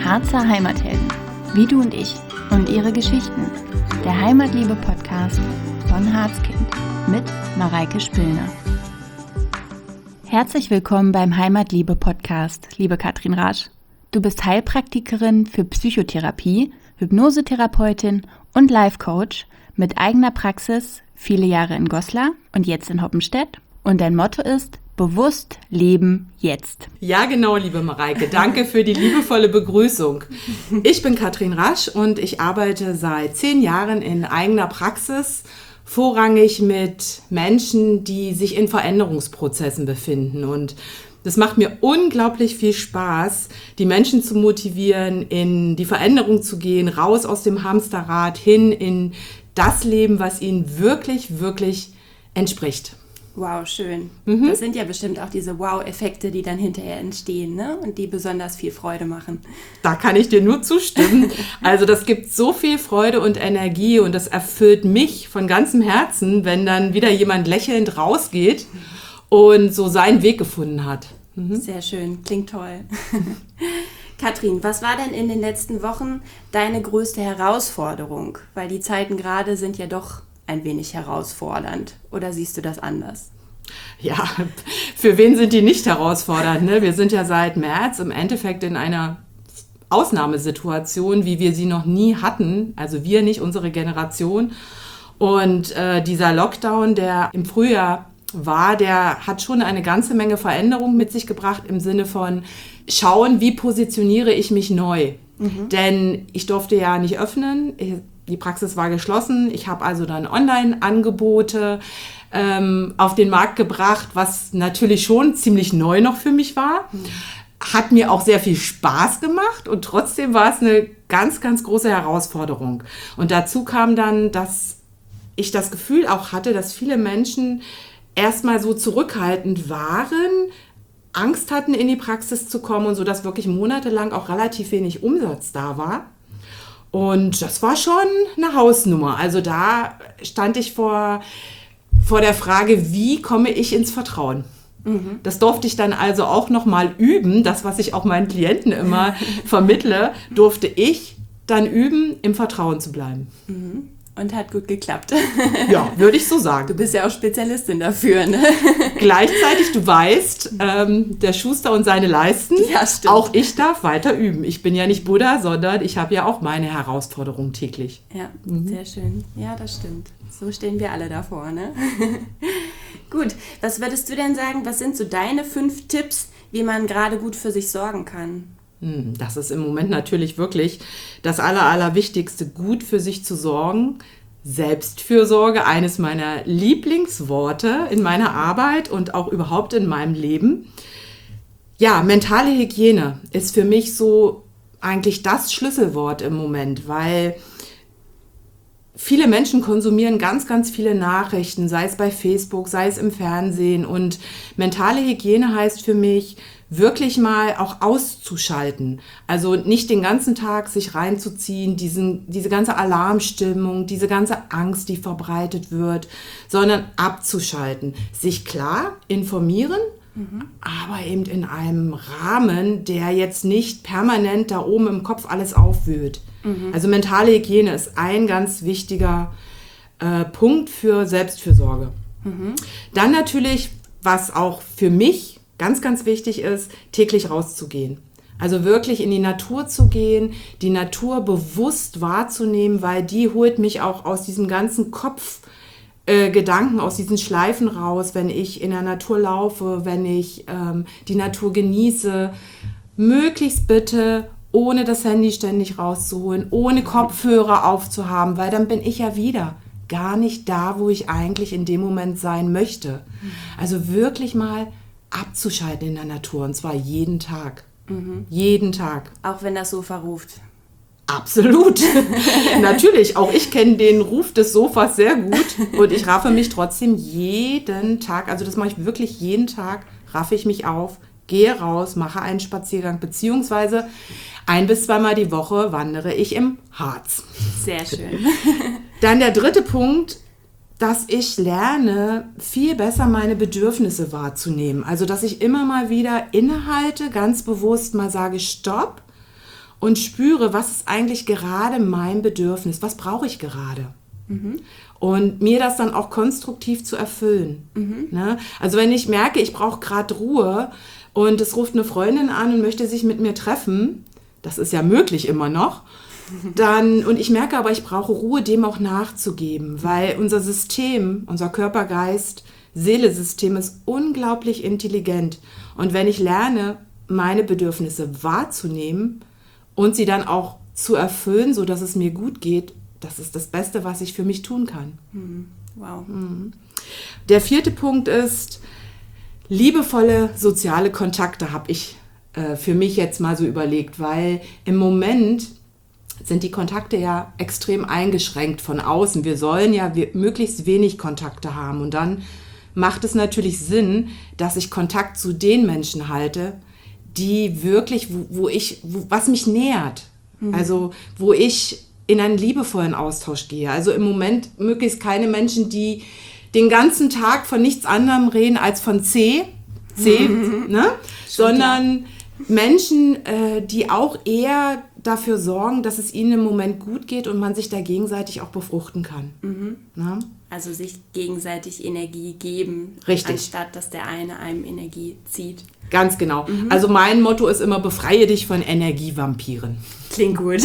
Harzer Heimathelden, wie du und ich und ihre Geschichten. Der Heimatliebe-Podcast von Harzkind mit Mareike Spillner. Herzlich willkommen beim Heimatliebe-Podcast, liebe Katrin Rasch. Du bist Heilpraktikerin für Psychotherapie, Hypnosetherapeutin und Life-Coach mit eigener Praxis, viele Jahre in Goslar und jetzt in Hoppenstedt. Und dein Motto ist: Bewusst leben jetzt. Ja, genau, liebe Mareike. Danke für die liebevolle Begrüßung. Ich bin Katrin Rasch und ich arbeite seit 10 Jahren in eigener Praxis, vorrangig mit Menschen, die sich in Veränderungsprozessen befinden. Und das macht mir unglaublich viel Spaß, die Menschen zu motivieren, in die Veränderung zu gehen, raus aus dem Hamsterrad, hin in das Leben, was ihnen wirklich, wirklich entspricht. Wow, schön. Das sind ja bestimmt auch diese Wow-Effekte, die dann hinterher entstehen, ne? Und die besonders viel Freude machen. Da kann ich dir nur zustimmen. Also das gibt so viel Freude und Energie und das erfüllt mich von ganzem Herzen, wenn dann wieder jemand lächelnd rausgeht und so seinen Weg gefunden hat. Sehr schön, klingt toll. Katrin, was war denn in den letzten Wochen deine größte Herausforderung? Weil die Zeiten gerade sind ja doch ein wenig herausfordernd. Oder siehst du das anders? Ja, für wen sind die nicht herausfordernd? Ne? Wir sind ja seit März im Endeffekt in einer Ausnahmesituation, wie wir sie noch nie hatten. Also wir nicht, unsere Generation. Und dieser Lockdown, der im Frühjahr war, der hat schon eine ganze Menge Veränderung mit sich gebracht im Sinne von schauen, wie positioniere ich mich neu. Denn ich durfte ja nicht öffnen. Die Praxis war geschlossen. Ich habe also dann Online-Angebote auf den Markt gebracht, was natürlich schon ziemlich neu noch für mich war. Hat mir auch sehr viel Spaß gemacht und trotzdem war es eine ganz, ganz große Herausforderung. Und dazu kam dann, dass ich das Gefühl auch hatte, dass viele Menschen erstmal so zurückhaltend waren, Angst hatten, in die Praxis zu kommen und so, dass wirklich monatelang auch relativ wenig Umsatz da war. Und das war schon eine Hausnummer. Also da stand ich vor der Frage, wie komme ich ins Vertrauen? Das durfte ich dann also auch nochmal üben. Das, was ich auch meinen Klienten immer vermittle, durfte ich dann üben, im Vertrauen zu bleiben. Und hat gut geklappt. Ja, würde ich so sagen. Du bist ja auch Spezialistin dafür, ne? Gleichzeitig, du weißt, der Schuster und seine Leisten, ja, stimmt. Auch ich darf weiter üben. Ich bin ja nicht Buddha, sondern ich habe ja auch meine Herausforderungen täglich. Ja, sehr schön. Ja, das stimmt. So stehen wir alle davor, ne? Gut, was würdest du denn sagen, was sind so deine 5 Tipps, wie man gerade gut für sich sorgen kann? Das ist im Moment natürlich wirklich das Allerwichtigste, gut für sich zu sorgen. Selbstfürsorge, eines meiner Lieblingsworte in meiner Arbeit und auch überhaupt in meinem Leben. Ja, mentale Hygiene ist für mich so eigentlich das Schlüsselwort im Moment, weil viele Menschen konsumieren ganz, ganz viele Nachrichten, sei es bei Facebook, sei es im Fernsehen. Und mentale Hygiene heißt für mich, wirklich mal auch auszuschalten. Also nicht den ganzen Tag sich reinzuziehen, diese ganze Alarmstimmung, diese ganze Angst, die verbreitet wird, sondern abzuschalten. Sich klar informieren, aber eben in einem Rahmen, der jetzt nicht permanent da oben im Kopf alles aufwühlt. Also mentale Hygiene ist ein ganz wichtiger Punkt für Selbstfürsorge. Dann natürlich, was auch für mich ganz, ganz wichtig ist, täglich rauszugehen. Also wirklich in die Natur zu gehen, die Natur bewusst wahrzunehmen, weil die holt mich auch aus diesem ganzen Kopfgedanken, aus diesen Schleifen raus, wenn ich in der Natur laufe, wenn ich die Natur genieße. Möglichst bitte ohne das Handy ständig rauszuholen, ohne Kopfhörer aufzuhaben, weil dann bin ich ja wieder gar nicht da, wo ich eigentlich in dem Moment sein möchte. Also wirklich mal abzuschalten in der Natur und zwar jeden Tag. Jeden Tag. Auch wenn das Sofa ruft. Absolut. Natürlich, auch ich kenne den Ruf des Sofas sehr gut und ich raffe mich trotzdem jeden Tag, also das mache ich wirklich jeden Tag, raffe ich mich auf, gehe raus, mache einen Spaziergang, beziehungsweise 1- bis 2-mal die Woche wandere ich im Harz. Sehr schön. Dann der 3. Punkt, dass ich lerne, viel besser meine Bedürfnisse wahrzunehmen. Also, dass ich immer mal wieder innehalte, ganz bewusst mal sage, stopp und spüre, was ist eigentlich gerade mein Bedürfnis, was brauche ich gerade. Und mir das dann auch konstruktiv zu erfüllen. Ne? Also wenn ich merke, ich brauche gerade Ruhe und es ruft eine Freundin an und möchte sich mit mir treffen, das ist ja möglich immer noch, und ich merke aber, ich brauche Ruhe, dem auch nachzugeben, weil unser System, unser Körper, Geist, Seele-System ist unglaublich intelligent. Und wenn ich lerne, meine Bedürfnisse wahrzunehmen und sie dann auch zu erfüllen, sodass es mir gut geht, das ist das Beste, was ich für mich tun kann. Wow. Der 4. Punkt ist, liebevolle soziale Kontakte habe ich für mich jetzt mal so überlegt, weil im Moment sind die Kontakte ja extrem eingeschränkt von außen. Wir sollen ja möglichst wenig Kontakte haben und dann macht es natürlich Sinn, dass ich Kontakt zu den Menschen halte, die wirklich, was mich nährt. Also wo ich in einen liebevollen Austausch gehe. Also im Moment möglichst keine Menschen, die den ganzen Tag von nichts anderem reden als von C, ne? Sondern Menschen, die auch eher dafür sorgen, dass es ihnen im Moment gut geht und man sich da gegenseitig auch befruchten kann. Ne? Also sich gegenseitig Energie geben, Richtig. Anstatt dass der eine einem Energie zieht. Ganz genau. Also mein Motto ist immer, befreie dich von Energievampiren. Klingt gut.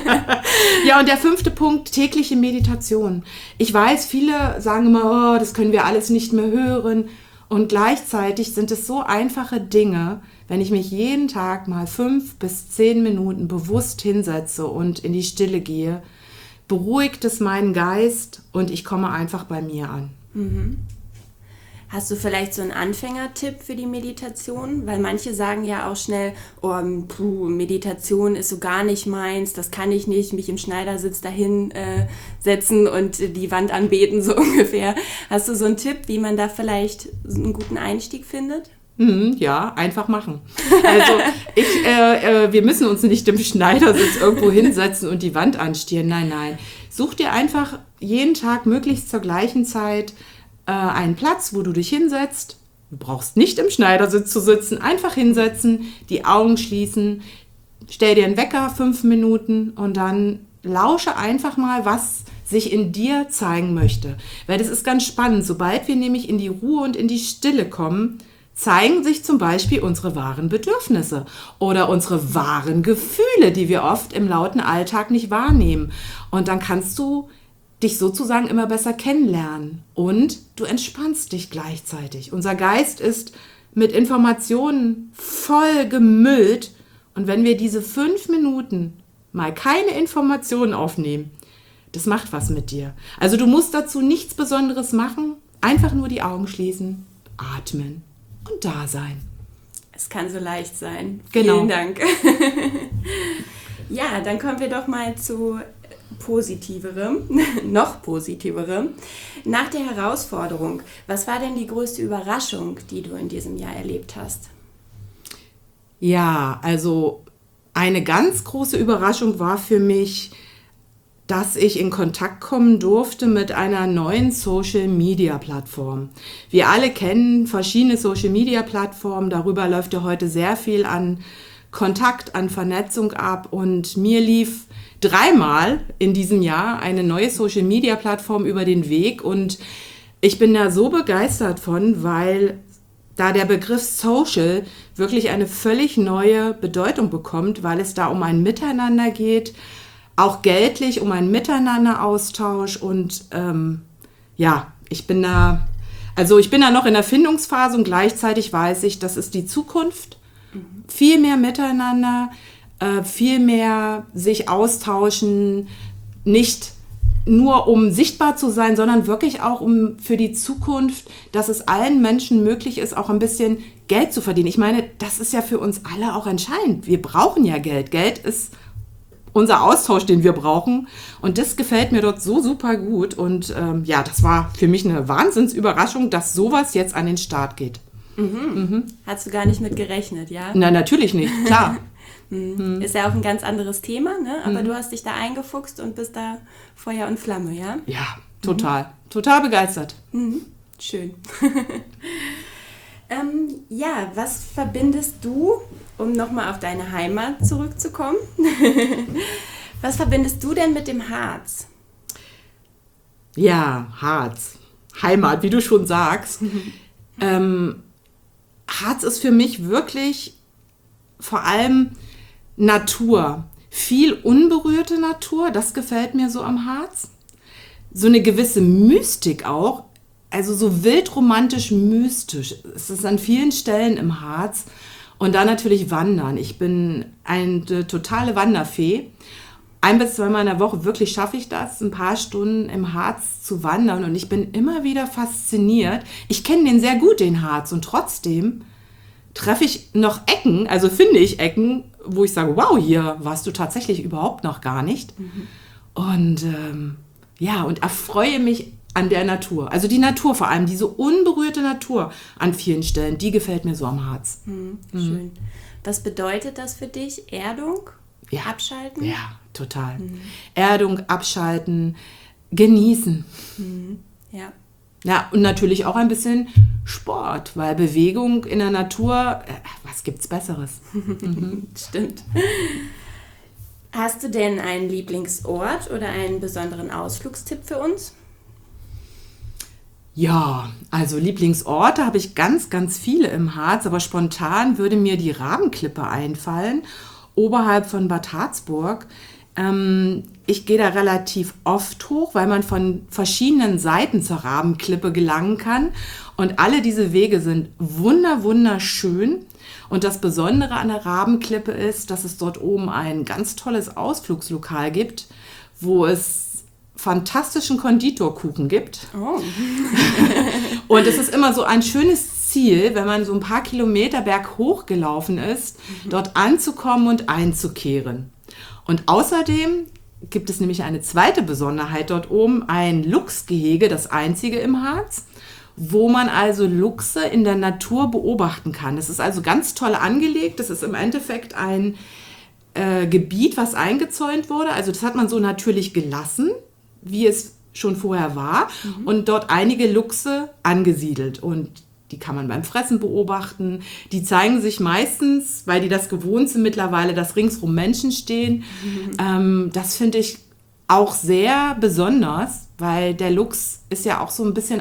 Ja, und der 5. Punkt, tägliche Meditation. Ich weiß, viele sagen immer, oh, das können wir alles nicht mehr hören. Und gleichzeitig sind es so einfache Dinge, wenn ich mich jeden Tag mal 5 bis 10 Minuten bewusst hinsetze und in die Stille gehe, beruhigt es meinen Geist und ich komme einfach bei mir an. Hast du vielleicht so einen Anfängertipp für die Meditation? Weil manche sagen ja auch schnell, Meditation ist so gar nicht meins, das kann ich nicht, mich im Schneidersitz dahin setzen und die Wand anbeten, so ungefähr. Hast du so einen Tipp, wie man da vielleicht einen guten Einstieg findet? Ja, einfach machen. Also wir müssen uns nicht im Schneidersitz irgendwo hinsetzen und die Wand anstieren. Nein. Such dir einfach jeden Tag möglichst zur gleichen Zeit einen Platz, wo du dich hinsetzt. Du brauchst nicht im Schneidersitz zu sitzen. Einfach hinsetzen, die Augen schließen, stell dir einen Wecker 5 Minuten und dann lausche einfach mal, was sich in dir zeigen möchte. Weil das ist ganz spannend. Sobald wir nämlich in die Ruhe und in die Stille kommen, zeigen sich zum Beispiel unsere wahren Bedürfnisse oder unsere wahren Gefühle, die wir oft im lauten Alltag nicht wahrnehmen. Und dann kannst du dich sozusagen immer besser kennenlernen und du entspannst dich gleichzeitig. Unser Geist ist mit Informationen voll gemüllt und wenn wir diese 5 Minuten mal keine Informationen aufnehmen, das macht was mit dir. Also du musst dazu nichts Besonderes machen, einfach nur die Augen schließen, atmen und da sein. Es kann so leicht sein. Genau. Vielen Dank. Ja, dann kommen wir doch mal zu noch positiverem. Nach der Herausforderung, was war denn die größte Überraschung, die du in diesem Jahr erlebt hast? Ja, also eine ganz große Überraschung war für mich, dass ich in Kontakt kommen durfte mit einer neuen Social-Media-Plattform. Wir alle kennen verschiedene Social-Media-Plattformen, darüber läuft ja heute sehr viel an Kontakt, an Vernetzung ab und mir lief 3-mal in diesem Jahr eine neue Social-Media-Plattform über den Weg und ich bin da so begeistert von, weil da der Begriff Social wirklich eine völlig neue Bedeutung bekommt, weil es da um ein Miteinander geht, auch geldlich um einen Miteinander-Austausch und ich bin da noch in der Findungsphase und gleichzeitig weiß ich, das ist die Zukunft. Viel mehr Miteinander, viel mehr sich austauschen, nicht nur um sichtbar zu sein, sondern wirklich auch um für die Zukunft, dass es allen Menschen möglich ist, auch ein bisschen Geld zu verdienen. Ich meine, das ist ja für uns alle auch entscheidend. Wir brauchen ja Geld. Geld ist unser Austausch, den wir brauchen. Und das gefällt mir dort so super gut. Und das war für mich eine Wahnsinnsüberraschung, dass sowas jetzt an den Start geht. Hast du gar nicht mit gerechnet, ja? Nein, natürlich nicht, klar. Ist ja auch ein ganz anderes Thema, ne? Aber du hast dich da eingefuchst und bist da Feuer und Flamme, ja? Ja, total. Total begeistert. Schön. Was verbindest du, um um nochmal auf deine Heimat zurückzukommen. Was verbindest du denn mit dem Harz? Ja, Harz. Heimat, wie du schon sagst. Harz ist für mich wirklich vor allem Natur. Viel unberührte Natur, das gefällt mir so am Harz. So eine gewisse Mystik auch, also so wildromantisch mystisch. Es ist an vielen Stellen im Harz. Und dann natürlich Wandern. Ich bin eine totale Wanderfee. 1 bis 2 Mal in der Woche wirklich schaffe ich das, ein paar Stunden im Harz zu wandern. Und ich bin immer wieder fasziniert. Ich kenne den sehr gut, den Harz. Und trotzdem treffe ich noch Ecken, also finde ich Ecken, wo ich sage, wow, hier warst du tatsächlich überhaupt noch gar nicht. Und und erfreue mich an der Natur. Also die Natur vor allem, diese unberührte Natur an vielen Stellen, die gefällt mir so am Harz. Schön. Was bedeutet das für dich? Erdung? Ja. Abschalten? Ja, total. Erdung, abschalten, genießen. Ja. Ja, und natürlich auch ein bisschen Sport, weil Bewegung in der Natur, was gibt's Besseres? Stimmt. Hast du denn einen Lieblingsort oder einen besonderen Ausflugstipp für uns? Ja, also Lieblingsorte habe ich ganz, ganz viele im Harz, aber spontan würde mir die Rabenklippe einfallen, oberhalb von Bad Harzburg. Ich gehe da relativ oft hoch, weil man von verschiedenen Seiten zur Rabenklippe gelangen kann. Und alle diese Wege sind wunderschön. Und das Besondere an der Rabenklippe ist, dass es dort oben ein ganz tolles Ausflugslokal gibt, wo es fantastischen Konditorkuchen gibt. Oh. Und es ist immer so ein schönes Ziel, wenn man so ein paar Kilometer berghoch gelaufen ist, dort anzukommen und einzukehren. Und außerdem gibt es nämlich eine zweite Besonderheit dort oben, ein Luchsgehege, das einzige im Harz, wo man also Luchse in der Natur beobachten kann. Das ist also ganz toll angelegt. Das ist im Endeffekt ein Gebiet, was eingezäunt wurde. Also das hat man so natürlich gelassen, wie es schon vorher war. Und dort einige Luchse angesiedelt. Und die kann man beim Fressen beobachten. Die zeigen sich meistens, weil die das gewohnt sind mittlerweile, dass ringsrum Menschen stehen. Das finde ich auch sehr besonders, weil der Luchs ist ja auch so ein bisschen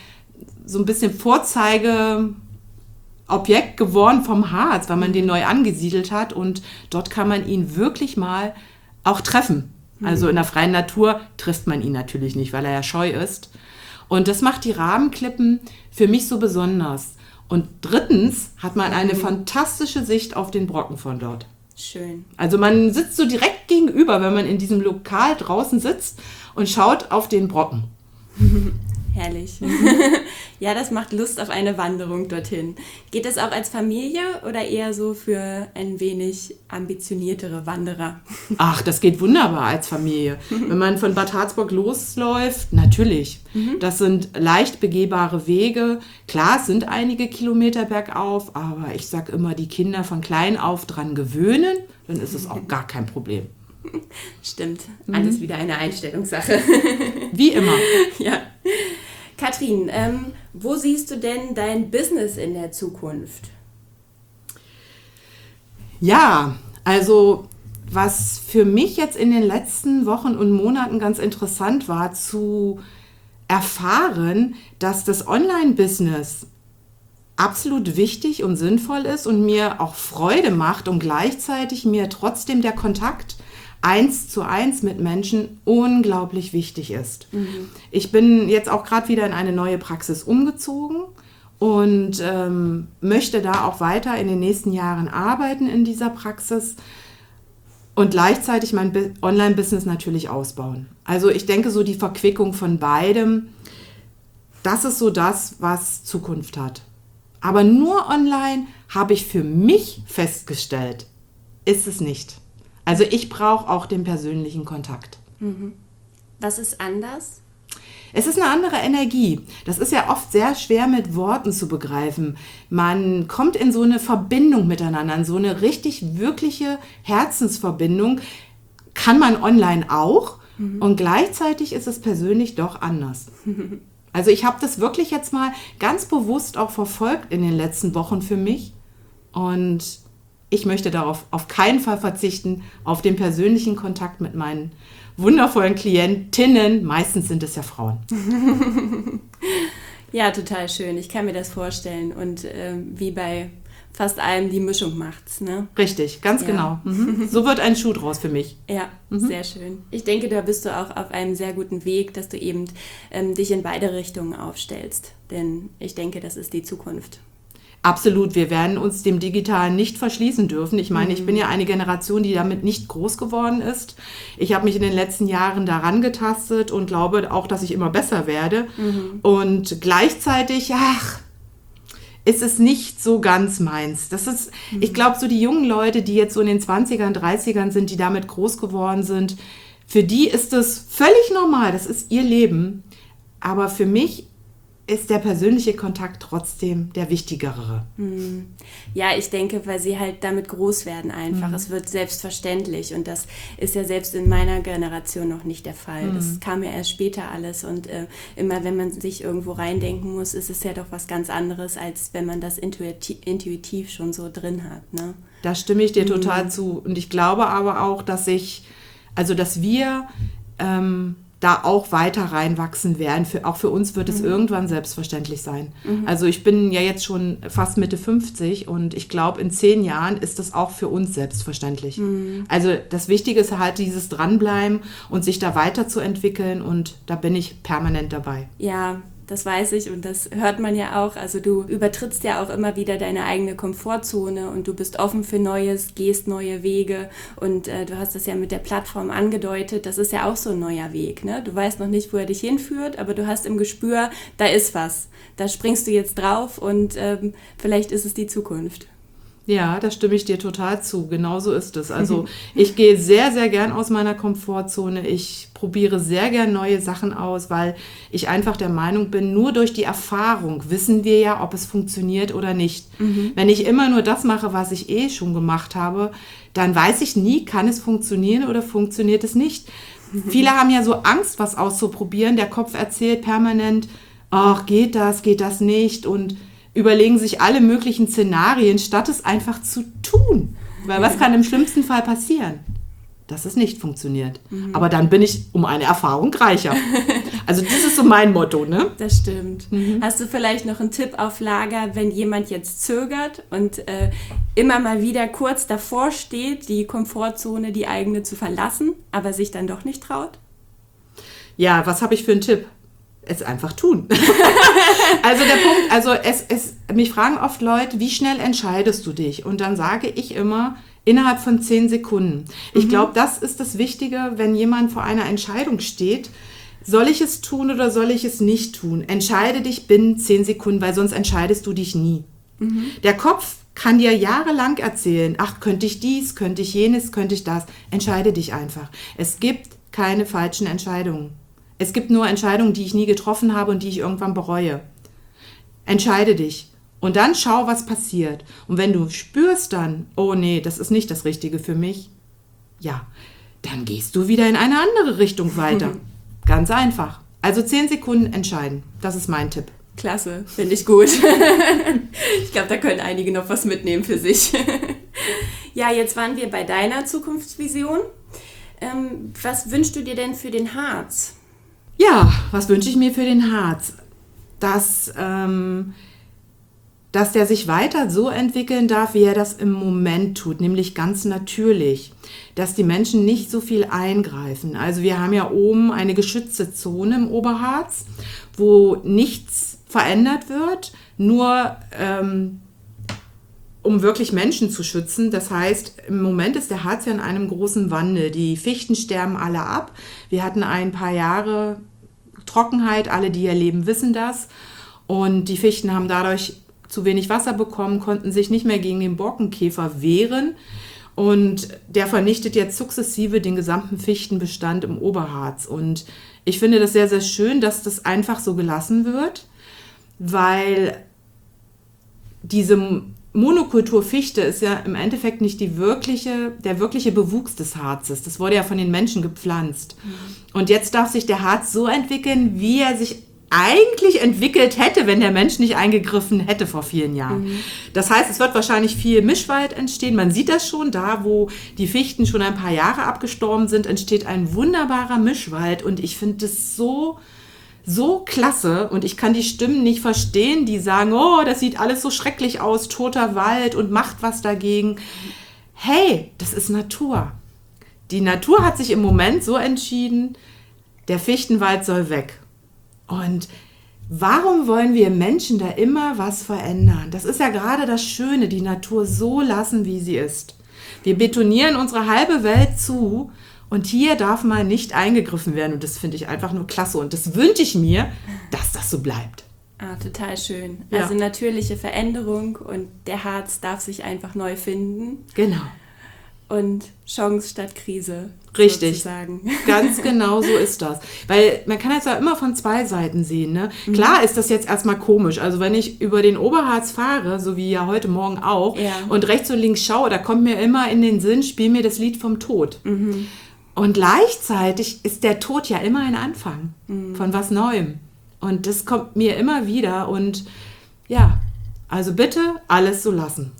Vorzeigeobjekt geworden vom Harz, weil man den neu angesiedelt hat. Und dort kann man ihn wirklich mal auch treffen. Also in der freien Natur trifft man ihn natürlich nicht, weil er ja scheu ist. Und das macht die Rabenklippen für mich so besonders. Und drittens hat man eine fantastische Sicht auf den Brocken von dort. Schön. Also man sitzt so direkt gegenüber, wenn man in diesem Lokal draußen sitzt und schaut auf den Brocken. Herrlich. Ja, das macht Lust auf eine Wanderung dorthin. Geht das auch als Familie oder eher so für ein wenig ambitioniertere Wanderer? Ach, das geht wunderbar als Familie. Wenn man von Bad Harzburg losläuft, natürlich. Das sind leicht begehbare Wege. Klar, es sind einige Kilometer bergauf, aber ich sage immer, die Kinder von klein auf dran gewöhnen, dann ist es auch gar kein Problem. Stimmt, alles wieder eine Einstellungssache. Wie immer. Ja. Katrin, wo siehst du denn dein Business in der Zukunft? Ja, also was für mich jetzt in den letzten Wochen und Monaten ganz interessant war, zu erfahren, dass das Online-Business absolut wichtig und sinnvoll ist und mir auch Freude macht und gleichzeitig mir trotzdem der Kontakt 1:1 mit Menschen unglaublich wichtig ist. Ich bin jetzt auch gerade wieder in eine neue Praxis umgezogen und möchte da auch weiter in den nächsten Jahren arbeiten in dieser Praxis und gleichzeitig mein Online-Business natürlich ausbauen. Also ich denke, so die Verquickung von beidem, das ist so das, was Zukunft hat. Aber nur online habe ich für mich festgestellt, ist es nicht. Also ich brauche auch den persönlichen Kontakt. Was ist anders? Es ist eine andere Energie. Das ist ja oft sehr schwer mit Worten zu begreifen. Man kommt in so eine Verbindung miteinander, in so eine richtig, wirkliche Herzensverbindung. Kann man online auch und gleichzeitig ist es persönlich doch anders. Also ich habe das wirklich jetzt mal ganz bewusst auch verfolgt in den letzten Wochen für mich und ich möchte darauf auf keinen Fall verzichten, auf den persönlichen Kontakt mit meinen wundervollen Klientinnen. Meistens sind es ja Frauen. Ja, total schön. Ich kann mir das vorstellen. Und wie bei fast allem die Mischung macht's, ne? Richtig, ganz genau. So wird ein Schuh draus für mich. Ja, sehr schön. Ich denke, da bist du auch auf einem sehr guten Weg, dass du eben dich in beide Richtungen aufstellst. Denn ich denke, das ist die Zukunft. Absolut, wir werden uns dem Digitalen nicht verschließen dürfen. Ich meine, ich bin ja eine Generation, die damit nicht groß geworden ist. Ich habe mich in den letzten Jahren daran getastet und glaube auch, dass ich immer besser werde. Und gleichzeitig, ist es nicht so ganz meins. Das ist, ich glaube, so die jungen Leute, die jetzt so in den 20ern, 30ern sind, die damit groß geworden sind, für die ist es völlig normal. Das ist ihr Leben. Aber für mich ist der persönliche Kontakt trotzdem der wichtigere. Ja, ich denke, weil sie halt damit groß werden einfach. Es wird selbstverständlich und das ist ja selbst in meiner Generation noch nicht der Fall. Das kam ja erst später alles und immer wenn man sich irgendwo reindenken muss, ist es ja doch was ganz anderes, als wenn man das intuitiv schon so drin hat. Ne? Da stimme ich dir total zu und ich glaube aber auch, dass wir da auch weiter reinwachsen werden. Auch für uns wird es irgendwann selbstverständlich sein. Also ich bin ja jetzt schon fast Mitte 50 und ich glaube, in 10 Jahren ist das auch für uns selbstverständlich. Also das Wichtige ist halt dieses Dranbleiben und sich da weiterzuentwickeln und da bin ich permanent dabei. Ja, das weiß ich und das hört man ja auch. Also du übertrittst ja auch immer wieder deine eigene Komfortzone und du bist offen für Neues, gehst neue Wege und du hast das ja mit der Plattform angedeutet. Das ist ja auch so ein neuer Weg, ne? Du weißt noch nicht, wo er dich hinführt, aber du hast im Gespür, da ist was. Da springst du jetzt drauf und vielleicht ist es die Zukunft. Ja, da stimme ich dir total zu. Genau so ist es. Also ich gehe sehr, sehr gern aus meiner Komfortzone. Ich probiere sehr gern neue Sachen aus, weil ich einfach der Meinung bin, nur durch die Erfahrung wissen wir ja, ob es funktioniert oder nicht. Wenn ich immer nur das mache, was ich schon gemacht habe, dann weiß ich nie, kann es funktionieren oder funktioniert es nicht. Viele haben ja so Angst, was auszuprobieren. Der Kopf erzählt permanent, ach, geht das nicht und überlegen sich alle möglichen Szenarien, statt es einfach zu tun. Weil was kann im schlimmsten Fall passieren? Dass es nicht funktioniert. Aber dann bin ich um eine Erfahrung reicher. Also das ist so mein Motto, ne? Das stimmt. Hast du vielleicht noch einen Tipp auf Lager, wenn jemand jetzt zögert und immer mal wieder kurz davor steht, die Komfortzone, die eigene zu verlassen, aber sich dann doch nicht traut? Ja, was habe ich für einen Tipp? Es einfach tun. Also der Punkt, mich fragen oft Leute, wie schnell entscheidest du dich? Und dann sage ich immer, innerhalb von 10 Sekunden. Ich glaube, das ist das Wichtige, wenn jemand vor einer Entscheidung steht. Soll ich es tun oder soll ich es nicht tun? Entscheide dich binnen 10 Sekunden, weil sonst entscheidest du dich nie. Der Kopf kann dir jahrelang erzählen, ach, könnte ich dies, könnte ich jenes, könnte ich das. Entscheide dich einfach. Es gibt keine falschen Entscheidungen. Es gibt nur Entscheidungen, die ich nie getroffen habe und die ich irgendwann bereue. Entscheide dich und dann schau, was passiert. Und wenn du spürst dann, oh nee, das ist nicht das Richtige für mich, ja, dann gehst du wieder in eine andere Richtung weiter. Ganz einfach. Also 10 Sekunden entscheiden. Das ist mein Tipp. Klasse, finde ich gut. Ich glaube, da können einige noch was mitnehmen für sich. Ja, jetzt waren wir bei deiner Zukunftsvision. Was wünschst du dir denn für den Harz? Ja, was wünsche ich mir für den Harz? Dass der sich weiter so entwickeln darf, wie er das im Moment tut, nämlich ganz natürlich. Dass die Menschen nicht so viel eingreifen. Also wir haben ja oben eine geschützte Zone im Oberharz, wo nichts verändert wird, nur um wirklich Menschen zu schützen. Das heißt, im Moment ist der Harz ja in einem großen Wandel. Die Fichten sterben alle ab. Wir hatten ein paar Jahre Trockenheit, alle, die hier leben, wissen das. Und die Fichten haben dadurch zu wenig Wasser bekommen, konnten sich nicht mehr gegen den Borkenkäfer wehren. Und der vernichtet jetzt sukzessive den gesamten Fichtenbestand im Oberharz. Und ich finde das sehr, sehr schön, dass das einfach so gelassen wird, weil diese Monokulturfichte ist ja im Endeffekt nicht der wirkliche Bewuchs des Harzes. Das wurde ja von den Menschen gepflanzt. Und jetzt darf sich der Harz so entwickeln, wie er sich eigentlich entwickelt hätte, wenn der Mensch nicht eingegriffen hätte vor vielen Jahren. Das heißt, es wird wahrscheinlich viel Mischwald entstehen. Man sieht das schon, da wo die Fichten schon ein paar Jahre abgestorben sind, entsteht ein wunderbarer Mischwald. Und ich finde das so klasse. Und ich kann die Stimmen nicht verstehen, die sagen, oh, das sieht alles so schrecklich aus, toter Wald und macht was dagegen. Hey, das ist Natur. Die Natur hat sich im Moment so entschieden, der Fichtenwald soll weg. Und warum wollen wir Menschen da immer was verändern? Das ist ja gerade das Schöne, die Natur so lassen, wie sie ist. Wir betonieren unsere halbe Welt zu und hier darf mal nicht eingegriffen werden. Und das finde ich einfach nur klasse. Und das wünsche ich mir, dass das so bleibt. Ah, total schön. Ja. Also natürliche Veränderung und der Harz darf sich einfach neu finden. Genau. Und Chance statt Krise. Richtig, sozusagen. ganz genau so ist das. Weil man kann das ja immer von zwei Seiten sehen. Ne? Klar ist das jetzt erstmal komisch. Also wenn ich über den Oberharz fahre, so wie ja heute Morgen auch, und rechts und links schaue, da kommt mir immer in den Sinn, spiel mir das Lied vom Tod. Und gleichzeitig ist der Tod ja immer ein Anfang von was Neuem. Und das kommt mir immer wieder. Und ja, also bitte alles so lassen.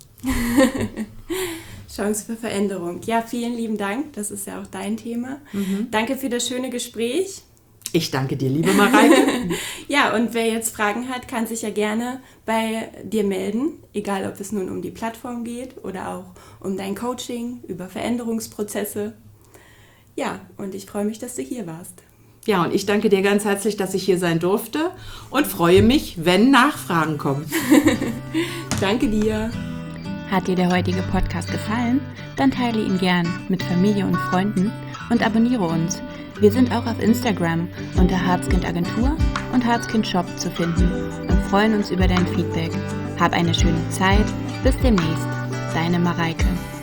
Chance für Veränderung. Ja, vielen lieben Dank. Das ist ja auch dein Thema. Danke für das schöne Gespräch. Ich danke dir, liebe Mareike. Ja, und wer jetzt Fragen hat, kann sich ja gerne bei dir melden. Egal, ob es nun um die Plattform geht oder auch um dein Coaching, über Veränderungsprozesse. Ja, und ich freue mich, dass du hier warst. Ja, und ich danke dir ganz herzlich, dass ich hier sein durfte und freue mich, wenn Nachfragen kommen. Danke dir. Hat dir der heutige Podcast gefallen? Dann teile ihn gern mit Familie und Freunden und abonniere uns. Wir sind auch auf Instagram unter Harzkind Agentur und Harzkind Shop zu finden und freuen uns über dein Feedback. Hab eine schöne Zeit. Bis demnächst. Deine Mareike.